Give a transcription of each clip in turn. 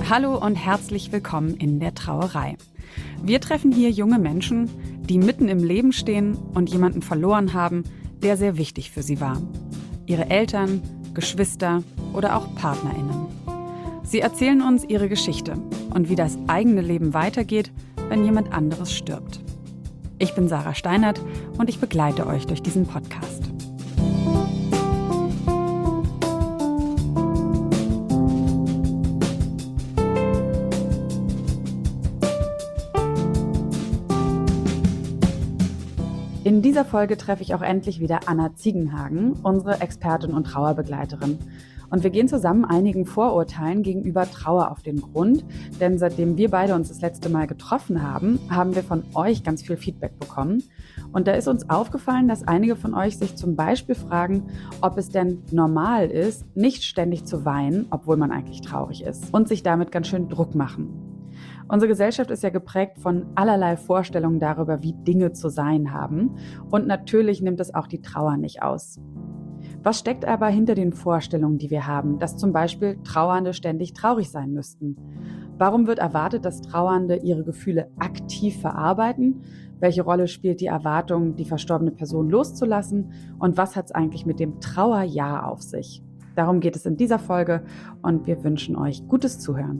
Hallo und herzlich willkommen in der Trauerei. Wir treffen hier junge Menschen, die mitten im Leben stehen und jemanden verloren haben, der sehr wichtig für sie war. Ihre Eltern, Geschwister oder auch PartnerInnen. Sie erzählen uns ihre Geschichte und wie das eigene Leben weitergeht, wenn jemand anderes stirbt. Ich bin Sarah Steinert und ich begleite euch durch diesen Podcast. In dieser Folge treffe ich auch endlich wieder Anna Ziegenhagen, unsere Expertin und Trauerbegleiterin. Und wir gehen zusammen einigen Vorurteilen gegenüber Trauer auf den Grund, denn seitdem wir beide uns das letzte Mal getroffen haben, haben wir von euch ganz viel Feedback bekommen. Und da ist uns aufgefallen, dass einige von euch sich zum Beispiel fragen, ob es denn normal ist, nicht ständig zu weinen, obwohl man eigentlich traurig ist, und sich damit ganz schön Druck machen. Unsere Gesellschaft ist ja geprägt von allerlei Vorstellungen darüber, wie Dinge zu sein haben. Und natürlich nimmt es auch die Trauer nicht aus. Was steckt aber hinter den Vorstellungen, die wir haben, dass zum Beispiel Trauernde ständig traurig sein müssten? Warum wird erwartet, dass Trauernde ihre Gefühle aktiv verarbeiten? Welche Rolle spielt die Erwartung, die verstorbene Person loszulassen? Und was hat es eigentlich mit dem Trauerjahr auf sich? Darum geht es in dieser Folge und wir wünschen euch gutes Zuhören.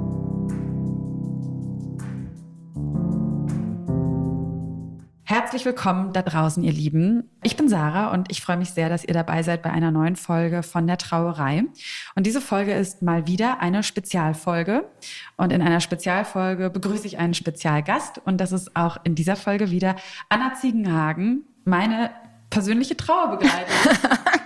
Herzlich willkommen da draußen, ihr Lieben. Ich bin Sarah und ich freue mich sehr, dass ihr dabei seid bei einer neuen Folge von der Trauerei. Und diese Folge ist mal wieder eine Spezialfolge. Und in einer Spezialfolge begrüße ich einen Spezialgast. Und das ist auch in dieser Folge wieder Anna Ziegenhagen, meine persönliche Trauerbegleiterin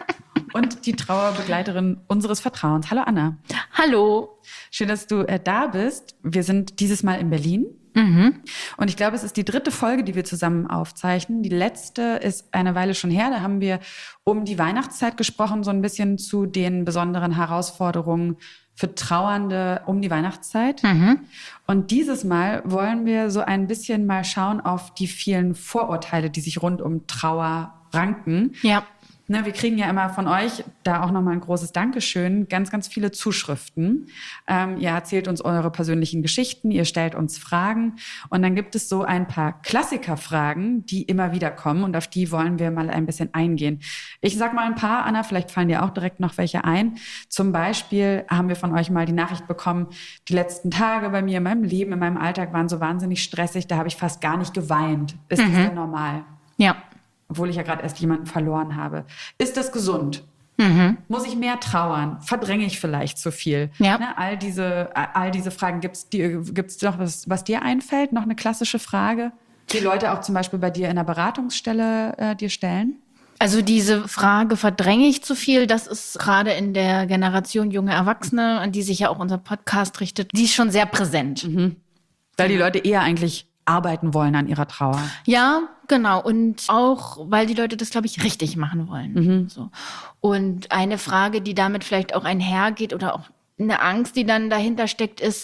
und die Trauerbegleiterin unseres Vertrauens. Hallo Anna. Hallo. Schön, dass du da bist. Wir sind dieses Mal in Berlin. Und ich glaube, es ist die 3. Folge, die wir zusammen aufzeichnen. Die letzte ist eine Weile schon her. Da haben wir um die Weihnachtszeit gesprochen, so ein bisschen zu den besonderen Herausforderungen für Trauernde um die Weihnachtszeit. Und dieses Mal wollen wir so ein bisschen mal schauen auf die vielen Vorurteile, die sich rund um Trauer ranken. Ja. Ne, wir kriegen ja immer von euch, da auch nochmal ein großes Dankeschön, ganz, ganz viele Zuschriften. Ihr erzählt uns eure persönlichen Geschichten, ihr stellt uns Fragen und dann gibt es so ein paar Klassikerfragen, die immer wieder kommen und auf die wollen wir mal ein bisschen eingehen. Ich sag mal ein paar, Anna, vielleicht fallen dir auch direkt noch welche ein. Zum Beispiel haben wir von euch mal die Nachricht bekommen, die letzten Tage bei mir in meinem Leben, in meinem Alltag waren so wahnsinnig stressig, da habe ich fast gar nicht geweint. Ist das denn normal? Ja. Obwohl ich ja gerade erst jemanden verloren habe. Ist das gesund? Muss ich mehr trauern? Verdränge ich vielleicht zu viel? Ja. Ne, all diese Fragen. Gibt's noch was dir einfällt? Noch eine klassische Frage, die Leute auch zum Beispiel bei dir in der Beratungsstelle dir stellen? Also diese Frage, verdränge ich zu viel, das ist gerade in der Generation junge Erwachsene, an die sich ja auch unser Podcast richtet, die ist schon sehr präsent. Weil die Leute eher eigentlich arbeiten wollen an ihrer Trauer. Ja, genau. Und auch, weil die Leute das, glaube ich, richtig machen wollen. So. Und eine Frage, die damit vielleicht auch einhergeht oder auch eine Angst, die dann dahinter steckt, ist,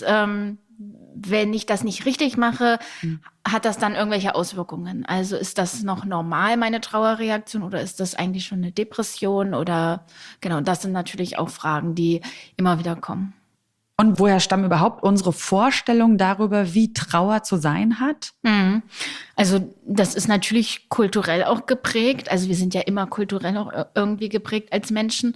wenn ich das nicht richtig mache, hat das dann irgendwelche Auswirkungen? Also ist das noch normal, meine Trauerreaktion, oder ist das eigentlich schon eine Depression? Oder genau, das sind natürlich auch Fragen, die immer wieder kommen. Und woher stammen überhaupt unsere Vorstellungen darüber, wie Trauer zu sein hat? Also das ist natürlich kulturell auch geprägt. Also wir sind ja immer kulturell auch irgendwie geprägt als Menschen.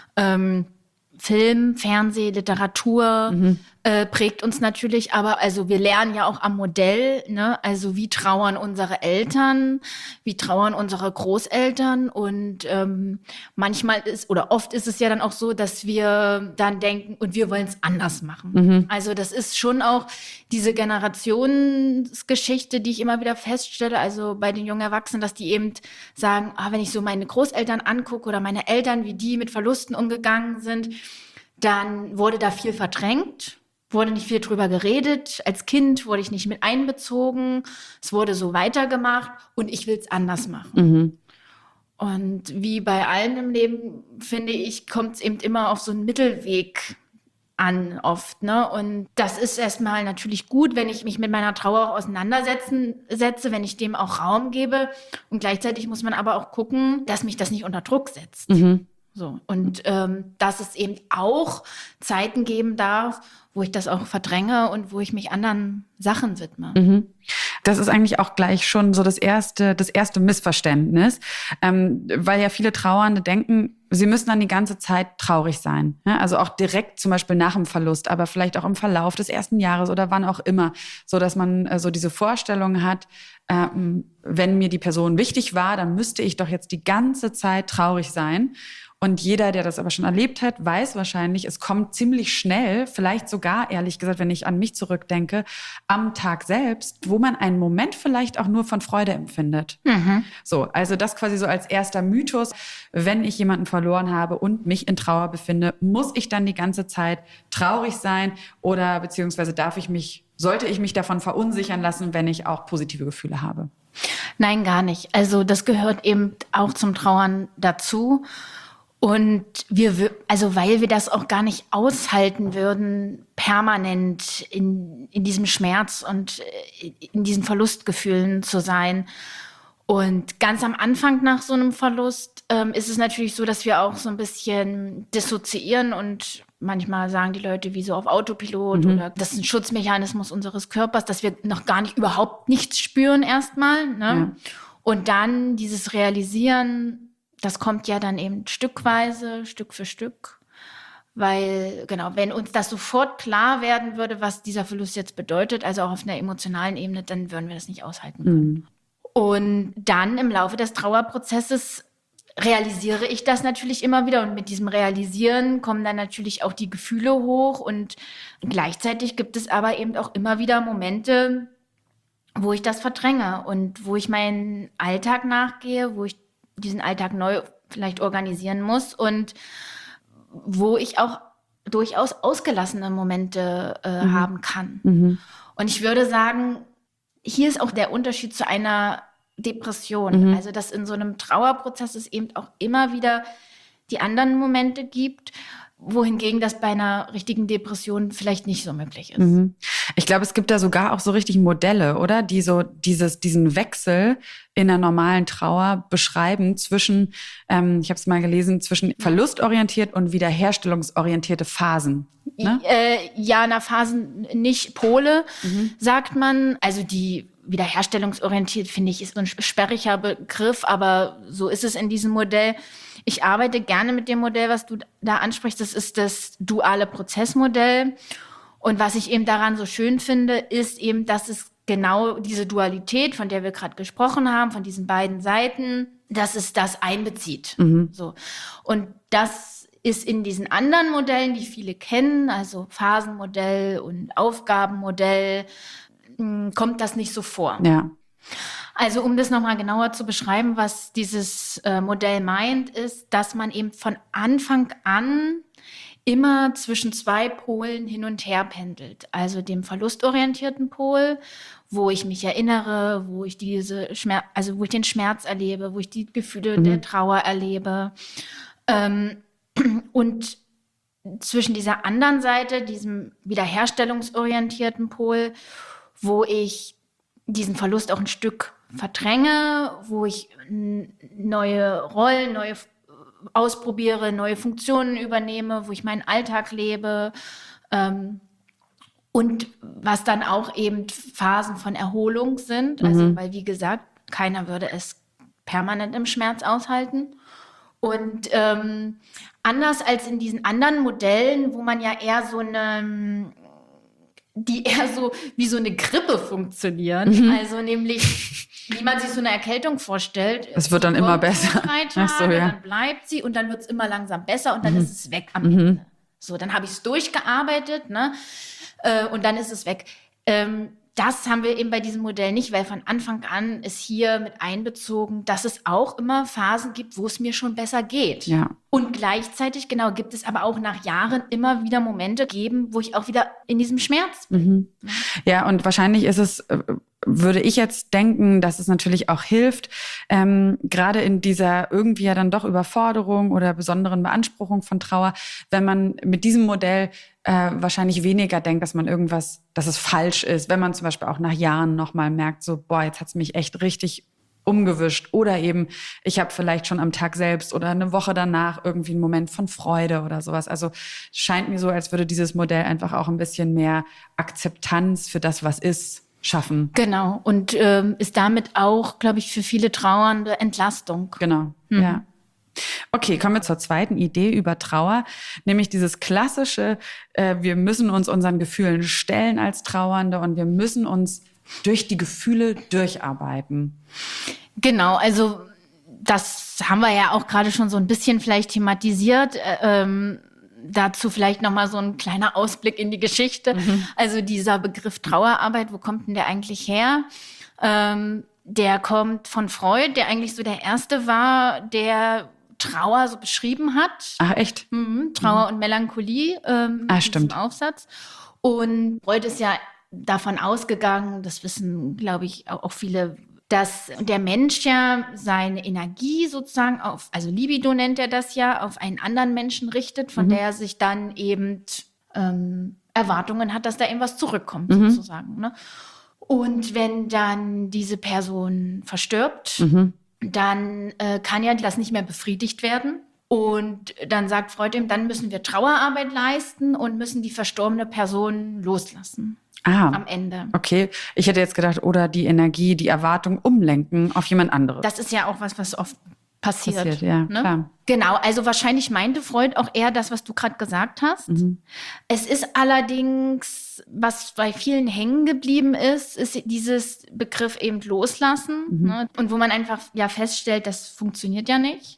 Film, Fernsehen, Literatur prägt uns natürlich, aber also wir lernen ja auch am Modell, ne? Also wie trauern unsere Eltern, wie trauern unsere Großeltern und manchmal ist oder oft ist es ja dann auch so, dass wir dann denken, und wir wollen es anders machen. Also das ist schon auch diese Generationsgeschichte, die ich immer wieder feststelle, also bei den jungen Erwachsenen, dass die eben sagen, wenn ich so meine Großeltern angucke oder meine Eltern, wie die mit Verlusten umgegangen sind, dann wurde da viel verdrängt, wurde nicht viel drüber geredet. Als Kind wurde ich nicht mit einbezogen. Es wurde so weitergemacht und ich will es anders machen. Und wie bei allen im Leben, finde ich, kommt es eben immer auf so einen Mittelweg an oft, ne? Und das ist erstmal natürlich gut, wenn ich mich mit meiner Trauer auch setze, wenn ich dem auch Raum gebe. Und gleichzeitig muss man aber auch gucken, dass mich das nicht unter Druck setzt. So. Und dass es eben auch Zeiten geben darf, wo ich das auch verdränge und wo ich mich anderen Sachen widme. Mhm. Das ist eigentlich auch gleich schon so das erste Missverständnis, weil ja viele Trauernde denken, sie müssen dann die ganze Zeit traurig sein. Ja? Also auch direkt zum Beispiel nach dem Verlust, aber vielleicht auch im Verlauf des ersten Jahres oder wann auch immer, so dass man so diese Vorstellung hat, wenn mir die Person wichtig war, dann müsste ich doch jetzt die ganze Zeit traurig sein. Und jeder, der das aber schon erlebt hat, weiß wahrscheinlich, es kommt ziemlich schnell, vielleicht sogar, ehrlich gesagt, wenn ich an mich zurückdenke, am Tag selbst, wo man einen Moment vielleicht auch nur von Freude empfindet. Mhm. So, also das quasi so als erster Mythos. Wenn ich jemanden verloren habe und mich in Trauer befinde, muss ich dann die ganze Zeit traurig sein oder beziehungsweise sollte ich mich davon verunsichern lassen, wenn ich auch positive Gefühle habe? Nein, gar nicht. Also das gehört eben auch zum Trauern dazu. Und weil wir das auch gar nicht aushalten würden, permanent in diesem Schmerz und in diesen Verlustgefühlen zu sein. Und ganz am Anfang nach so einem Verlust ist es natürlich so, dass wir auch so ein bisschen dissoziieren und manchmal sagen die Leute wie so auf Autopilot oder das ist ein Schutzmechanismus unseres Körpers, dass wir noch gar nicht überhaupt nichts spüren erstmal. Ne? Ja. Und dann dieses Realisieren, das kommt ja dann eben stückweise, Stück für Stück, weil, genau, wenn uns das sofort klar werden würde, was dieser Verlust jetzt bedeutet, also auch auf einer emotionalen Ebene, dann würden wir das nicht aushalten können. Mhm. Und dann im Laufe des Trauerprozesses realisiere ich das natürlich immer wieder und mit diesem Realisieren kommen dann natürlich auch die Gefühle hoch und gleichzeitig gibt es aber eben auch immer wieder Momente, wo ich das verdränge und wo ich meinen Alltag nachgehe, wo ich diesen Alltag neu vielleicht organisieren muss und wo ich auch durchaus ausgelassene Momente haben kann. Mhm. Und ich würde sagen, hier ist auch der Unterschied zu einer Depression. Mhm. Also, dass in so einem Trauerprozess es eben auch immer wieder die anderen Momente gibt, wohingegen das bei einer richtigen Depression vielleicht nicht so möglich ist. Mhm. Ich glaube, es gibt da sogar auch so richtig Modelle, oder? Die so diesen Wechsel in der normalen Trauer beschreiben zwischen, ich habe es mal gelesen, zwischen verlustorientiert und wiederherstellungsorientierte Phasen. Ne? Phasen nicht. Pole, sagt man. Also die wiederherstellungsorientiert, finde ich, ist so ein sperriger Begriff, aber so ist es in diesem Modell. Ich arbeite gerne mit dem Modell, was du da ansprichst. Das ist das duale Prozessmodell. Und was ich eben daran so schön finde, ist eben, dass es genau diese Dualität, von der wir gerade gesprochen haben, von diesen beiden Seiten, dass es das einbezieht. Mhm. So. Und das ist in diesen anderen Modellen, die viele kennen, also Phasenmodell und Aufgabenmodell, kommt das nicht so vor. Ja. Also um das nochmal genauer zu beschreiben, was dieses Modell meint, ist, dass man eben von Anfang an immer zwischen zwei Polen hin und her pendelt. Also dem verlustorientierten Pol, wo ich mich erinnere, wo ich wo ich den Schmerz erlebe, wo ich die Gefühle der Trauer erlebe. Und zwischen dieser anderen Seite, diesem wiederherstellungsorientierten Pol, wo ich diesen Verlust auch ein Stück verdränge, wo ich neue Rollen, ausprobiere, neue Funktionen übernehme, wo ich meinen Alltag lebe und was dann auch eben Phasen von Erholung sind. Also, weil wie gesagt, keiner würde es permanent im Schmerz aushalten. Und anders als in diesen anderen Modellen, wo man ja eher die eher so wie so eine Grippe funktionieren, also nämlich wie man sich so eine Erkältung vorstellt. Es wird dann immer besser. 3 Tage, dann bleibt sie und dann wird es immer langsam besser und dann ist es weg am Ende. So, dann habe ich es durchgearbeitet, ne? Und dann ist es weg. Das haben wir eben bei diesem Modell nicht, weil von Anfang an ist hier mit einbezogen, dass es auch immer Phasen gibt, wo es mir schon besser geht. Ja. Und gleichzeitig, genau, gibt es aber auch nach Jahren immer wieder Momente geben, wo ich auch wieder in diesem Schmerz bin. Ja, und wahrscheinlich ist es, würde ich jetzt denken, dass es natürlich auch hilft, gerade in dieser irgendwie ja dann doch Überforderung oder besonderen Beanspruchung von Trauer, wenn man mit diesem Modell wahrscheinlich weniger denkt, dass es falsch ist, wenn man zum Beispiel auch nach Jahren nochmal merkt, so, boah, jetzt hat's mich echt richtig umgewischt oder eben ich habe vielleicht schon am Tag selbst oder eine Woche danach irgendwie einen Moment von Freude oder sowas. Also scheint mir so, als würde dieses Modell einfach auch ein bisschen mehr Akzeptanz für das, was ist, schaffen. Genau. Und ist damit auch, glaube ich, für viele Trauernde Entlastung. Genau, ja. Okay, kommen wir zur zweiten Idee über Trauer, nämlich dieses klassische, wir müssen uns unseren Gefühlen stellen als Trauernde und wir müssen uns durch die Gefühle durcharbeiten. Genau, also das haben wir ja auch gerade schon so ein bisschen vielleicht thematisiert. Dazu vielleicht nochmal so ein kleiner Ausblick in die Geschichte. Also dieser Begriff Trauerarbeit, wo kommt denn der eigentlich her? Der kommt von Freud, der eigentlich so der Erste war, der Trauer so beschrieben hat. Ach, echt? Trauer und Melancholie stimmt. Im Aufsatz. Und Freud ist ja davon ausgegangen, das wissen, glaube ich, auch viele, dass der Mensch ja seine Energie sozusagen also Libido nennt er das ja, auf einen anderen Menschen richtet, von der er sich dann eben Erwartungen hat, dass da irgendwas zurückkommt, sozusagen. Ne? Und wenn dann diese Person verstirbt, dann kann ja das nicht mehr befriedigt werden. Und dann sagt Freud ihm, dann müssen wir Trauerarbeit leisten und müssen die verstorbene Person loslassen. Am Ende. Okay, ich hätte jetzt gedacht, oder die Energie, die Erwartung umlenken auf jemand anderes. Das ist ja auch was oft passiert. Ja, ne? Klar. Genau, also wahrscheinlich meinte Freud auch eher das, was du gerade gesagt hast. Es ist allerdings, was bei vielen hängen geblieben ist dieses Begriff eben loslassen. Ne? Und wo man einfach ja feststellt, das funktioniert ja nicht.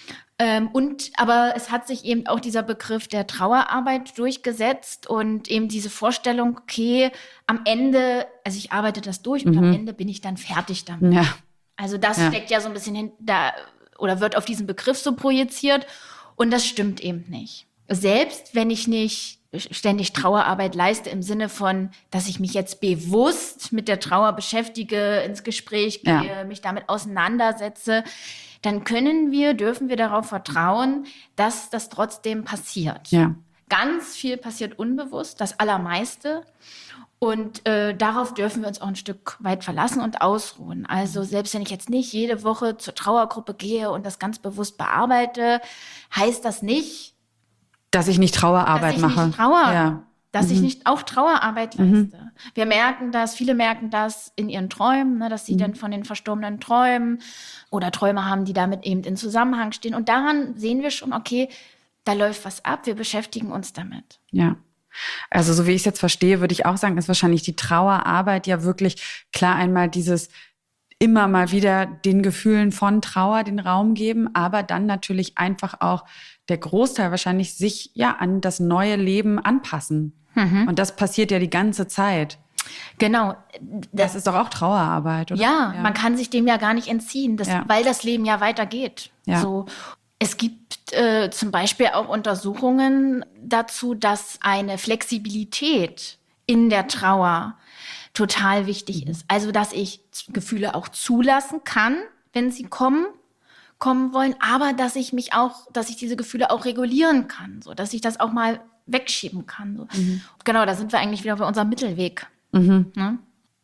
Aber es hat sich eben auch dieser Begriff der Trauerarbeit durchgesetzt und eben diese Vorstellung, okay, am Ende, also ich arbeite das durch und am Ende bin ich dann fertig damit. Ja. Also das steckt ja so ein bisschen hinter oder wird auf diesen Begriff so projiziert und das stimmt eben nicht. Selbst wenn ich nicht ständig Trauerarbeit leiste im Sinne von, dass ich mich jetzt bewusst mit der Trauer beschäftige, ins Gespräch gehe, mich damit auseinandersetze, dann dürfen wir darauf vertrauen, dass das trotzdem passiert. Ja. Ganz viel passiert unbewusst, das Allermeiste. Und darauf dürfen wir uns auch ein Stück weit verlassen und ausruhen. Also selbst wenn ich jetzt nicht jede Woche zur Trauergruppe gehe und das ganz bewusst bearbeite, heißt das nicht, dass ich nicht Trauerarbeit mache. Dass ich nicht auch Trauerarbeit leiste. Viele merken das in ihren Träumen, ne, dass sie dann von den Verstorbenen träumen oder Träume haben, die damit eben in Zusammenhang stehen. Und daran sehen wir schon, okay, da läuft was ab, wir beschäftigen uns damit. Ja. Also so wie ich es jetzt verstehe, würde ich auch sagen, ist wahrscheinlich die Trauerarbeit ja wirklich klar einmal dieses immer mal wieder den Gefühlen von Trauer den Raum geben, aber dann natürlich einfach auch der Großteil wahrscheinlich sich ja an das neue Leben anpassen. Und das passiert ja die ganze Zeit. Genau. Das ist doch auch Trauerarbeit, oder? Ja, man kann sich dem ja gar nicht entziehen, weil das Leben ja weitergeht. Ja. So. Es gibt zum Beispiel auch Untersuchungen dazu, dass eine Flexibilität in der Trauer total wichtig ist. Also, dass ich Gefühle auch zulassen kann, wenn sie kommen wollen, aber dass ich diese Gefühle auch regulieren kann, so dass ich das auch mal wegschieben kann. So. Genau, da sind wir eigentlich wieder bei unserem Mittelweg. Ne?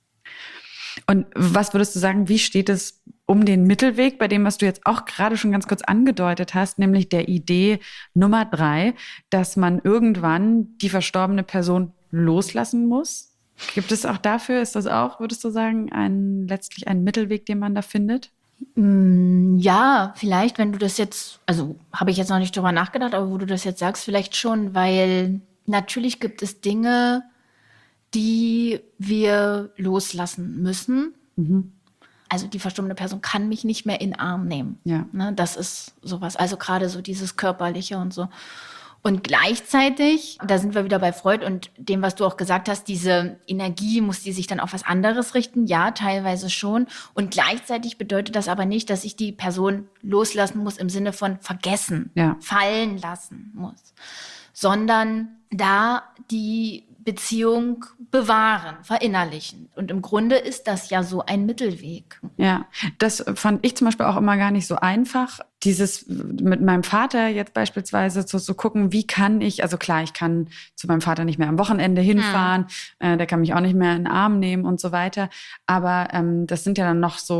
Und was würdest du sagen, wie steht es um den Mittelweg, bei dem, was du jetzt auch gerade schon ganz kurz angedeutet hast, nämlich der Idee Nummer 3, dass man irgendwann die verstorbene Person loslassen muss? Gibt es auch dafür, ist das auch, würdest du sagen, letztlich ein Mittelweg, den man da findet? Ja, vielleicht, wenn du das jetzt, also habe ich jetzt noch nicht drüber nachgedacht, aber wo du das jetzt sagst, vielleicht schon, weil natürlich gibt es Dinge, die wir loslassen müssen. Also die verstorbene Person kann mich nicht mehr in den Arm nehmen. Ja. Ne, das ist sowas, also gerade so dieses Körperliche und so. Und gleichzeitig, da sind wir wieder bei Freud und dem, was du auch gesagt hast, diese Energie, muss die sich dann auf was anderes richten? Ja, teilweise schon. Und gleichzeitig bedeutet das aber nicht, dass ich die Person loslassen muss im Sinne von vergessen, fallen lassen muss, sondern da die Beziehung bewahren, verinnerlichen. Und im Grunde ist das ja so ein Mittelweg. Ja, das fand ich zum Beispiel auch immer gar nicht so einfach. Dieses mit meinem Vater jetzt beispielsweise zu gucken, wie kann ich, also klar, ich kann zu meinem Vater nicht mehr am Wochenende hinfahren, der kann mich auch nicht mehr in den Arm nehmen und so weiter. Aber das sind ja dann noch so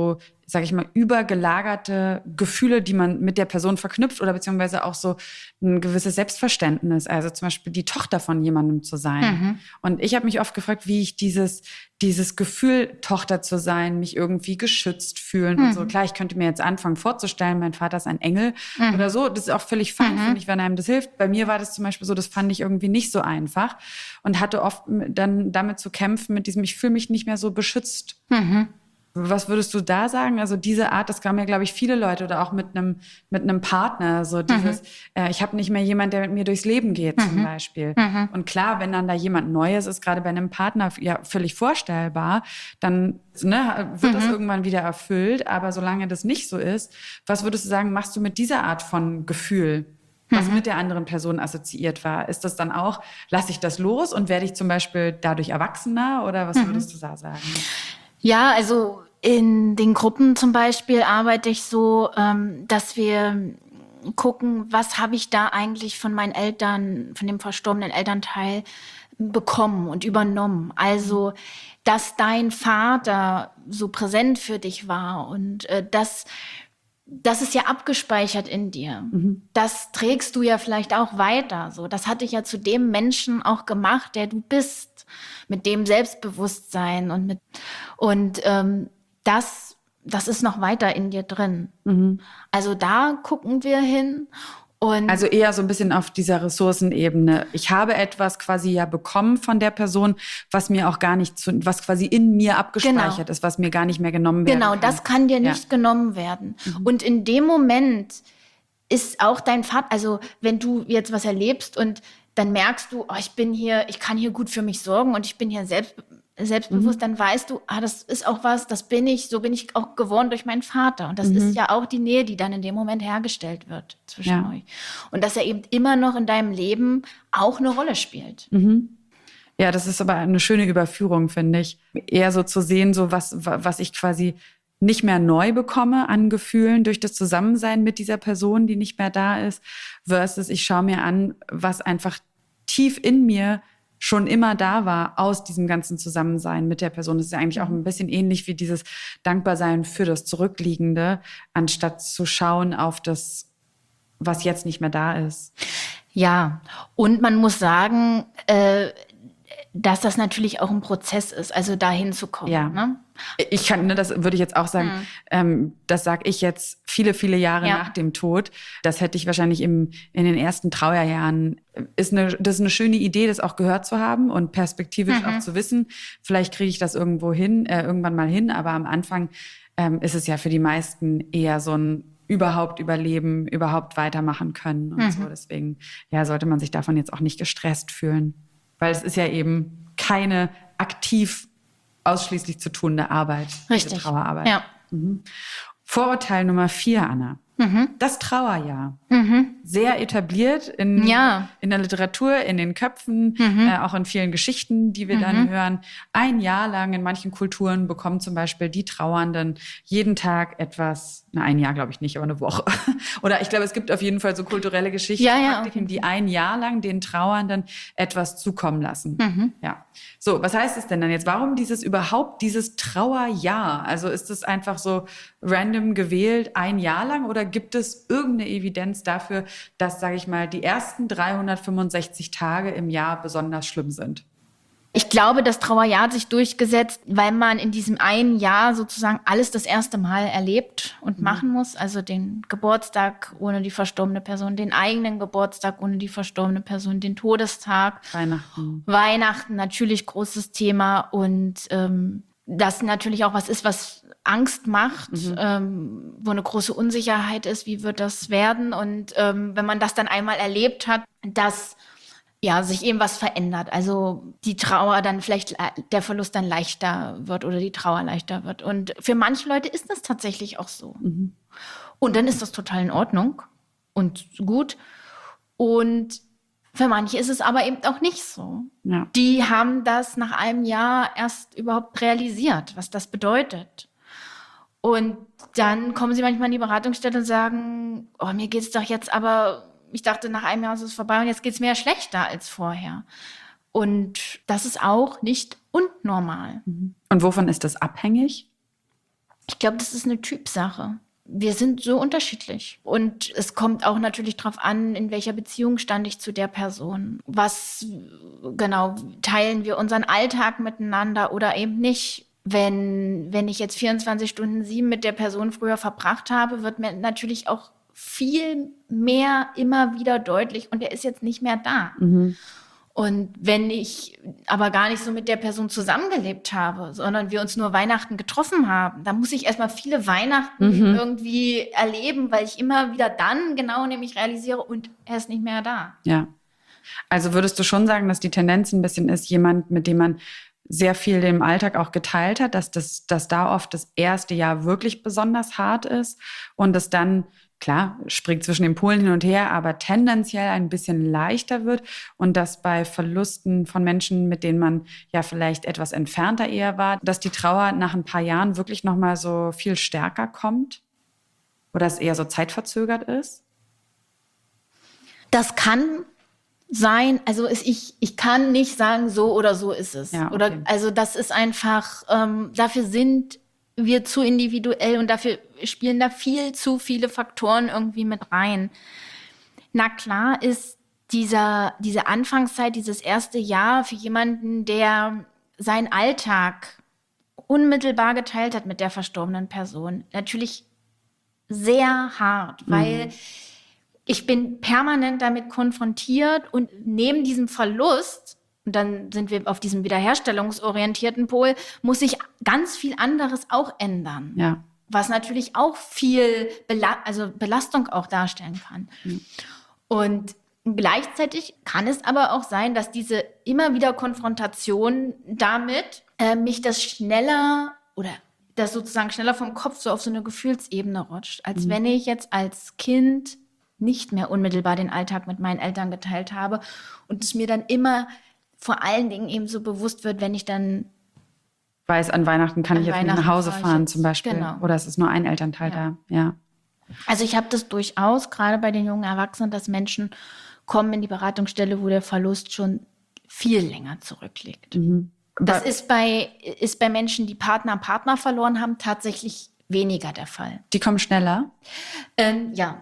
sage ich mal, übergelagerte Gefühle, die man mit der Person verknüpft oder beziehungsweise auch so ein gewisses Selbstverständnis. Also zum Beispiel die Tochter von jemandem zu sein. Und ich habe mich oft gefragt, wie ich dieses Gefühl, Tochter zu sein, mich irgendwie geschützt fühlen und so. Klar, ich könnte mir jetzt anfangen vorzustellen, mein Vater ist ein Engel oder so. Das ist auch völlig fein, finde ich, wenn einem das hilft. Bei mir war das zum Beispiel so, das fand ich irgendwie nicht so einfach und hatte oft dann damit zu kämpfen mit diesem, ich fühle mich nicht mehr so beschützt. Was würdest du da sagen? Also diese Art, das haben ja, glaube ich, viele Leute oder auch mit einem Partner, so dieses, ich habe nicht mehr jemand, der mit mir durchs Leben geht zum Beispiel. Und klar, wenn dann da jemand Neues ist, gerade bei einem Partner ja völlig vorstellbar, dann wird das irgendwann wieder erfüllt. Aber solange das nicht so ist, was würdest du sagen, machst du mit dieser Art von Gefühl, was mit der anderen Person assoziiert war? Ist das dann auch, lasse ich das los und werde ich zum Beispiel dadurch erwachsener oder was würdest du da sagen? Ja, also in den Gruppen zum Beispiel arbeite ich so, dass wir gucken, was habe ich da eigentlich von meinen Eltern, von dem verstorbenen Elternteil bekommen und übernommen. Also, dass dein Vater so präsent für dich war und das ist ja abgespeichert in dir. Das trägst du ja vielleicht auch weiter. So, das hat dich ja zu dem Menschen auch gemacht, der du bist, mit dem Selbstbewusstsein und das ist noch weiter in dir drin. Also da gucken wir hin. Und also eher so ein bisschen auf dieser Ressourcenebene. Ich habe etwas quasi ja bekommen von der Person, was mir auch gar nicht was quasi in mir abgespeichert ist, was mir gar nicht mehr genommen werden kann. Genau, das kann dir nicht genommen werden. Und in dem Moment ist auch dein Vater, also wenn du jetzt was erlebst und dann merkst du, oh, ich kann hier gut für mich sorgen und ich bin hier selbstbewusst, dann weißt du, das ist auch was, so bin ich auch geworden durch meinen Vater. Und das ist ja auch die Nähe, die dann in dem Moment hergestellt wird zwischen euch. Und dass er eben immer noch in deinem Leben auch eine Rolle spielt. Ja, das ist aber eine schöne Überführung, finde ich. Eher so zu sehen, so was ich quasi nicht mehr neu bekomme an Gefühlen durch das Zusammensein mit dieser Person, die nicht mehr da ist, versus ich schaue mir an, was einfach tief in mir schon immer da war aus diesem ganzen Zusammensein mit der Person. Das ist ja eigentlich auch ein bisschen ähnlich wie dieses Dankbarsein für das Zurückliegende, anstatt zu schauen auf das, was jetzt nicht mehr da ist. Ja, und man muss sagen, dass das natürlich auch ein Prozess ist, also da hinzukommen. Ja. Ne? Ich kann, das würde ich jetzt auch sagen, das sage ich jetzt viele, viele Jahre nach dem Tod. Das hätte ich wahrscheinlich in den ersten Trauerjahren. Das ist eine schöne Idee, das auch gehört zu haben und perspektivisch auch zu wissen. Vielleicht kriege ich das irgendwann mal hin, aber am Anfang ist es ja für die meisten eher so ein überhaupt überleben, überhaupt weitermachen können und so. Deswegen sollte man sich davon jetzt auch nicht gestresst fühlen. Weil es ist ja eben keine aktiv ausschließlich zu tunende Arbeit. Richtig. Diese Trauerarbeit. Ja. Vorurteil Nummer 4, Anna. Das Trauerjahr. Sehr etabliert in der Literatur, in den Köpfen, auch in vielen Geschichten, die wir dann hören. Ein Jahr lang in manchen Kulturen bekommen zum Beispiel die Trauernden jeden Tag etwas, ein Jahr glaube ich nicht, aber eine Woche. Oder ich glaube, es gibt auf jeden Fall so kulturelle Geschichten, Praktiken, die ein Jahr lang den Trauernden etwas zukommen lassen. Ja. So, was heißt es denn dann jetzt? Warum dieses Trauerjahr? Also ist es einfach so random gewählt ein Jahr lang oder gibt es irgendeine Evidenz dafür, dass, sage ich mal, die ersten 365 Tage im Jahr besonders schlimm sind? Ich glaube, das Trauerjahr hat sich durchgesetzt, weil man in diesem einen Jahr sozusagen alles das erste Mal erlebt und machen muss. Also den Geburtstag ohne die verstorbene Person, den eigenen Geburtstag ohne die verstorbene Person, den Todestag. Weihnachten natürlich großes Thema und das natürlich auch was ist, was Angst macht, wo eine große Unsicherheit ist, wie wird das werden? Und wenn man das dann einmal erlebt hat, dass sich eben was verändert. Also die Trauer dann vielleicht, der Verlust dann leichter wird oder die Trauer leichter wird. Und für manche Leute ist das tatsächlich auch so. Und dann ist das total in Ordnung und gut. Und für manche ist es aber eben auch nicht so. Ja. Die haben das nach einem Jahr erst überhaupt realisiert, was das bedeutet. Und dann kommen sie manchmal in die Beratungsstelle und sagen, mir geht's doch jetzt aber, ich dachte, nach einem Jahr ist es vorbei und jetzt geht's mir ja schlechter als vorher. Und das ist auch nicht unnormal. Und wovon ist das abhängig? Ich glaube, das ist eine Typsache. Wir sind so unterschiedlich. Und es kommt auch natürlich darauf an, in welcher Beziehung stand ich zu der Person. Was, genau, teilen wir unseren Alltag miteinander oder eben nicht. Wenn ich jetzt 24/7 mit der Person früher verbracht habe, wird mir natürlich auch viel mehr immer wieder deutlich und er ist jetzt nicht mehr da. Und wenn ich aber gar nicht so mit der Person zusammengelebt habe, sondern wir uns nur Weihnachten getroffen haben, dann muss ich erstmal viele Weihnachten irgendwie erleben, weil ich immer wieder dann genau nämlich realisiere und er ist nicht mehr da. Ja. Also würdest du schon sagen, dass die Tendenz ein bisschen ist, jemand, mit dem man sehr viel im Alltag auch geteilt hat, dass da oft das erste Jahr wirklich besonders hart ist und es dann, klar, springt zwischen den Polen hin und her, aber tendenziell ein bisschen leichter wird und dass bei Verlusten von Menschen, mit denen man ja vielleicht etwas entfernter eher war, dass die Trauer nach ein paar Jahren wirklich nochmal so viel stärker kommt oder es eher so zeitverzögert ist? Das kann sein, also ich kann nicht sagen, so oder so ist es. Ja, okay. Oder, also das ist einfach, dafür sind wir zu individuell und dafür spielen da viel zu viele Faktoren irgendwie mit rein. Na klar ist diese Anfangszeit, dieses erste Jahr für jemanden, der seinen Alltag unmittelbar geteilt hat mit der verstorbenen Person, natürlich sehr hart, weil ich bin permanent damit konfrontiert und neben diesem Verlust, und dann sind wir auf diesem wiederherstellungsorientierten Pol, muss sich ganz viel anderes auch ändern. Ja. Was natürlich auch viel Belastung auch darstellen kann. Und gleichzeitig kann es aber auch sein, dass diese immer wieder Konfrontation damit mich das schneller oder das sozusagen schneller vom Kopf so auf so eine Gefühlsebene rutscht, als wenn ich jetzt als Kind nicht mehr unmittelbar den Alltag mit meinen Eltern geteilt habe und es mir dann immer vor allen Dingen eben so bewusst wird, wenn ich dann weiß, an Weihnachten kann ich jetzt nicht nach Hause fahren zum Beispiel. Genau. Oder es ist nur ein Elternteil da. Ja. Also ich habe das durchaus, gerade bei den jungen Erwachsenen, dass Menschen kommen in die Beratungsstelle, wo der Verlust schon viel länger zurückliegt. Das ist bei Menschen, die Partner verloren haben, tatsächlich weniger der Fall. Die kommen schneller? Ja.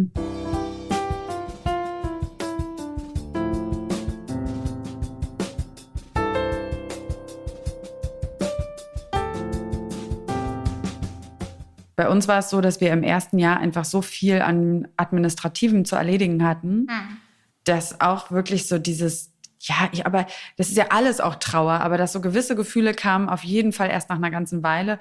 Bei uns war es so, dass wir im ersten Jahr einfach so viel an Administrativem zu erledigen hatten, dass auch wirklich so dieses, aber das ist ja alles auch Trauer, aber dass so gewisse Gefühle kamen auf jeden Fall erst nach einer ganzen Weile.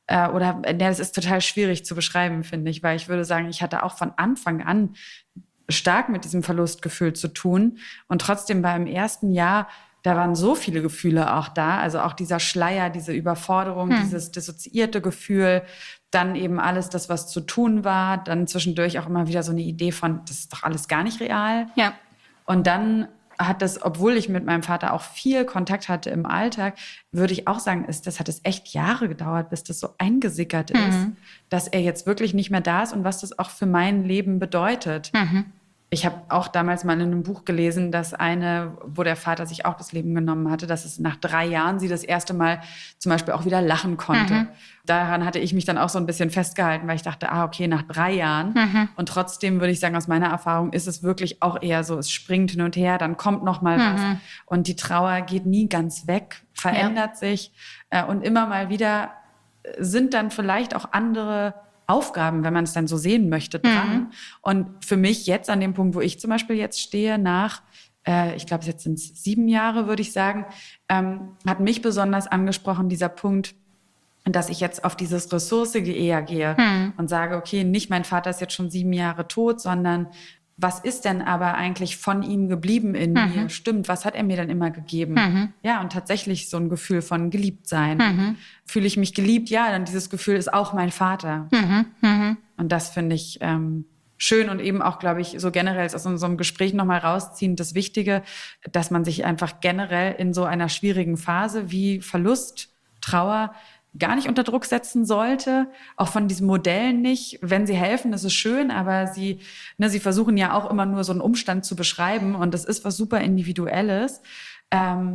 Das ist total schwierig zu beschreiben, finde ich, weil ich würde sagen, ich hatte auch von Anfang an stark mit diesem Verlustgefühl zu tun. Und trotzdem war im ersten Jahr, da waren so viele Gefühle auch da. Also auch dieser Schleier, diese Überforderung, dieses dissoziierte Gefühl, dann eben alles das, was zu tun war. Dann zwischendurch auch immer wieder so eine Idee von, das ist doch alles gar nicht real. Ja. Und dann hat das, obwohl ich mit meinem Vater auch viel Kontakt hatte im Alltag, würde ich auch sagen, hat es echt Jahre gedauert, bis das so eingesickert ist, dass er jetzt wirklich nicht mehr da ist und was das auch für mein Leben bedeutet. Ich habe auch damals mal in einem Buch gelesen, dass wo der Vater sich auch das Leben genommen hatte, dass es nach 3 Jahren sie das erste Mal zum Beispiel auch wieder lachen konnte. Daran hatte ich mich dann auch so ein bisschen festgehalten, weil ich dachte, okay, nach 3 Jahren. Und trotzdem würde ich sagen, aus meiner Erfahrung ist es wirklich auch eher so, es springt hin und her, dann kommt noch mal was. Und die Trauer geht nie ganz weg, verändert sich. Und immer mal wieder sind dann vielleicht auch andere Aufgaben, wenn man es dann so sehen möchte, dran. Und für mich jetzt an dem Punkt, wo ich zum Beispiel jetzt stehe, nach, ich glaube, jetzt sind es 7 Jahre, würde ich sagen, hat mich besonders angesprochen, dieser Punkt, dass ich jetzt auf dieses Ressourcige eher gehe und sage, okay, nicht mein Vater ist jetzt schon 7 Jahre tot, sondern was ist denn aber eigentlich von ihm geblieben in mir? Stimmt, was hat er mir dann immer gegeben? Ja, und tatsächlich so ein Gefühl von Geliebtsein. Fühle ich mich geliebt? Ja, dann dieses Gefühl ist auch mein Vater. Und das finde ich schön und eben auch, glaube ich, so generell aus unserem Gespräch nochmal rausziehen, das Wichtige, dass man sich einfach generell in so einer schwierigen Phase wie Verlust, Trauer gar nicht unter Druck setzen sollte, auch von diesen Modellen nicht. Wenn sie helfen, das ist schön, aber sie versuchen ja auch immer nur so einen Umstand zu beschreiben und das ist was super Individuelles.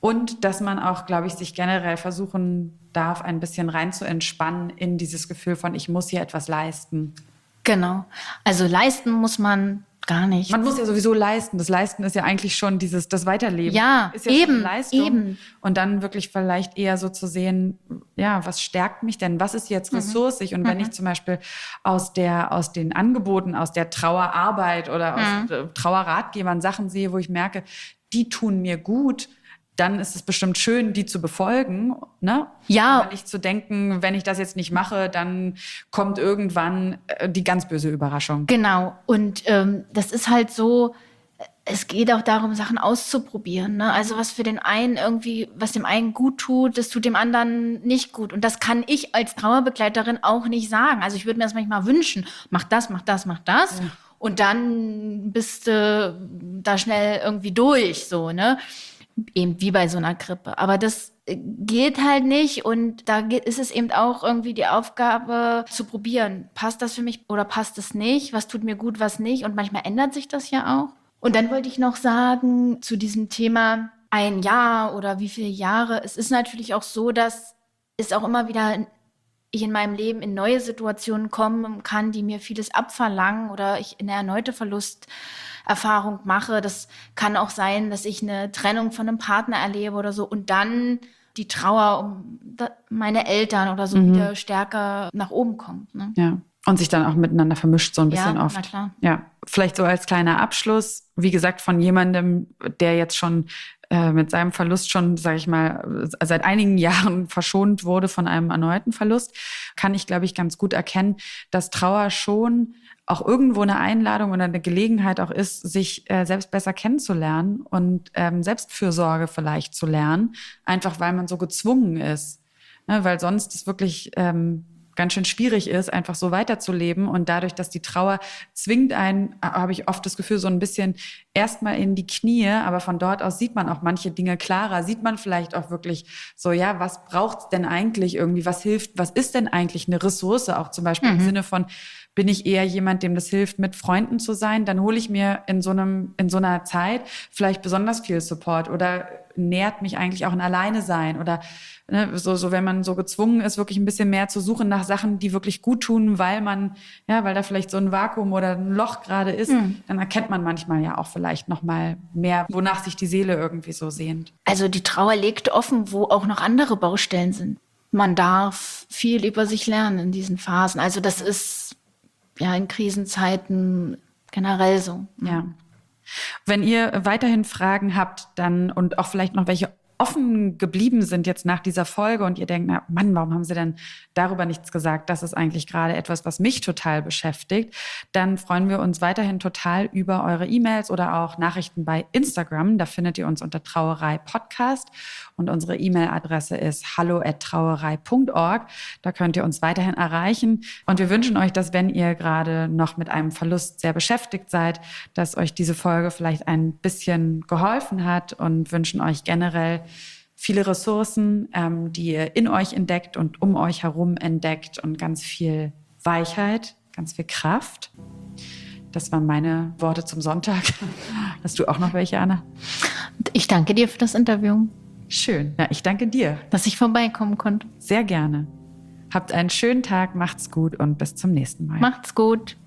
Und dass man auch, glaube ich, sich generell versuchen darf, ein bisschen rein zu entspannen in dieses Gefühl von, ich muss hier etwas leisten. Genau. Also leisten muss man gar nicht. Man muss ja sowieso leisten. Das Leisten ist ja eigentlich schon das Weiterleben. Ja, ist ja eben, schon eine Leistung. eben. Und dann wirklich vielleicht eher so zu sehen, ja, was stärkt mich denn? Was ist jetzt ressourcig? Und wenn ich zum Beispiel aus den Angeboten, aus der Trauerarbeit oder aus Trauerratgebern Sachen sehe, wo ich merke, die tun mir gut, dann ist es bestimmt schön, die zu befolgen, ne? Ja. Aber nicht zu denken, wenn ich das jetzt nicht mache, dann kommt irgendwann die ganz böse Überraschung. Genau. Und das ist halt so, es geht auch darum, Sachen auszuprobieren, ne? Also was für den einen irgendwie, was dem einen gut tut, das tut dem anderen nicht gut. Und das kann ich als Trauerbegleiterin auch nicht sagen. Also ich würde mir das manchmal wünschen, mach das, mach das, mach das. Ja. Und dann bist du da schnell irgendwie durch, so, ne? Eben wie bei so einer Grippe. Aber das geht halt nicht und da ist es eben auch irgendwie die Aufgabe zu probieren. Passt das für mich oder passt es nicht? Was tut mir gut, was nicht? Und manchmal ändert sich das ja auch. Und dann wollte ich noch sagen zu diesem Thema 1 Jahr oder wie viele Jahre. Es ist natürlich auch so, dass es auch immer wieder ich in meinem Leben in neue Situationen kommen kann, die mir vieles abverlangen oder ich in eine erneute Verlusterfahrung mache. Das kann auch sein, dass ich eine Trennung von einem Partner erlebe oder so und dann die Trauer um meine Eltern oder so wieder stärker nach oben kommt. Ne? Ja. Und sich dann auch miteinander vermischt so ein bisschen oft. Ja, na klar. Ja, vielleicht so als kleiner Abschluss, wie gesagt, von jemandem, der jetzt schon mit seinem Verlust schon, sage ich mal, seit einigen Jahren verschont wurde von einem erneuten Verlust, kann ich, glaube ich, ganz gut erkennen, dass Trauer schon auch irgendwo eine Einladung oder eine Gelegenheit auch ist, sich selbst besser kennenzulernen und Selbstfürsorge vielleicht zu lernen, einfach weil man so gezwungen ist. Ne, weil sonst ist wirklich ganz schön schwierig ist, einfach so weiterzuleben. Und dadurch, dass die Trauer zwingt einen, habe ich oft das Gefühl, so ein bisschen erstmal in die Knie, aber von dort aus sieht man auch manche Dinge klarer, sieht man vielleicht auch wirklich so, ja, was braucht's denn eigentlich irgendwie, was hilft, was ist denn eigentlich eine Ressource, auch zum Beispiel im Sinne von, bin ich eher jemand, dem das hilft, mit Freunden zu sein, dann hole ich mir in so einer Zeit vielleicht besonders viel Support oder nährt mich eigentlich auch ein Alleine-Sein oder ne, so wenn man so gezwungen ist, wirklich ein bisschen mehr zu suchen nach Sachen, die wirklich gut tun, weil da vielleicht so ein Vakuum oder ein Loch gerade ist, dann erkennt man manchmal ja auch vielleicht noch mal mehr, wonach sich die Seele irgendwie so sehnt. Also die Trauer legt offen, wo auch noch andere Baustellen sind. Man darf viel über sich lernen in diesen Phasen. Also das ist ja in Krisenzeiten generell so. Ja. Wenn ihr weiterhin Fragen habt, dann und auch vielleicht noch welche offen geblieben sind jetzt nach dieser Folge und ihr denkt, na Mann, warum haben sie denn darüber nichts gesagt? Das ist eigentlich gerade etwas, was mich total beschäftigt. Dann freuen wir uns weiterhin total über eure E-Mails oder auch Nachrichten bei Instagram. Da findet ihr uns unter Trauerei Podcast und unsere E-Mail-Adresse ist hallo@trauerei.org. Da könnt ihr uns weiterhin erreichen und wir wünschen euch, dass wenn ihr gerade noch mit einem Verlust sehr beschäftigt seid, dass euch diese Folge vielleicht ein bisschen geholfen hat und wünschen euch generell viele Ressourcen, die ihr in euch entdeckt und um euch herum entdeckt und ganz viel Weichheit, ganz viel Kraft. Das waren meine Worte zum Sonntag. Hast du auch noch welche, Anna? Ich danke dir für das Interview. Schön. Ja, ich danke dir. Dass ich vorbeikommen konnte. Sehr gerne. Habt einen schönen Tag, macht's gut und bis zum nächsten Mal. Macht's gut.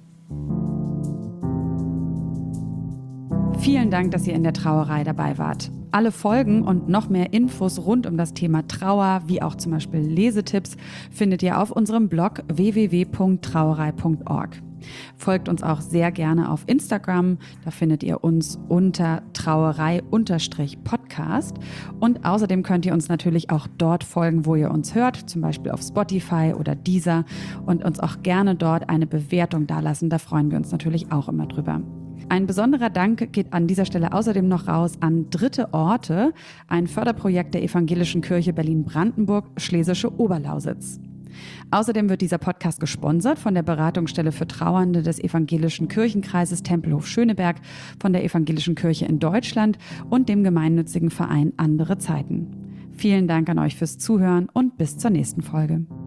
Vielen Dank, dass ihr in der Trauerei dabei wart. Alle Folgen und noch mehr Infos rund um das Thema Trauer, wie auch zum Beispiel Lesetipps, findet ihr auf unserem Blog www.trauerei.org. Folgt uns auch sehr gerne auf Instagram, da findet ihr uns unter Trauerei_Podcast und außerdem könnt ihr uns natürlich auch dort folgen, wo ihr uns hört, zum Beispiel auf Spotify oder Deezer und uns auch gerne dort eine Bewertung dalassen, da freuen wir uns natürlich auch immer drüber. Ein besonderer Dank geht an dieser Stelle außerdem noch raus an Dritte Orte, ein Förderprojekt der Evangelischen Kirche Berlin-Brandenburg, Schlesische Oberlausitz. Außerdem wird dieser Podcast gesponsert von der Beratungsstelle für Trauernde des Evangelischen Kirchenkreises Tempelhof-Schöneberg, von der Evangelischen Kirche in Deutschland und dem gemeinnützigen Verein Andere Zeiten. Vielen Dank an euch fürs Zuhören und bis zur nächsten Folge.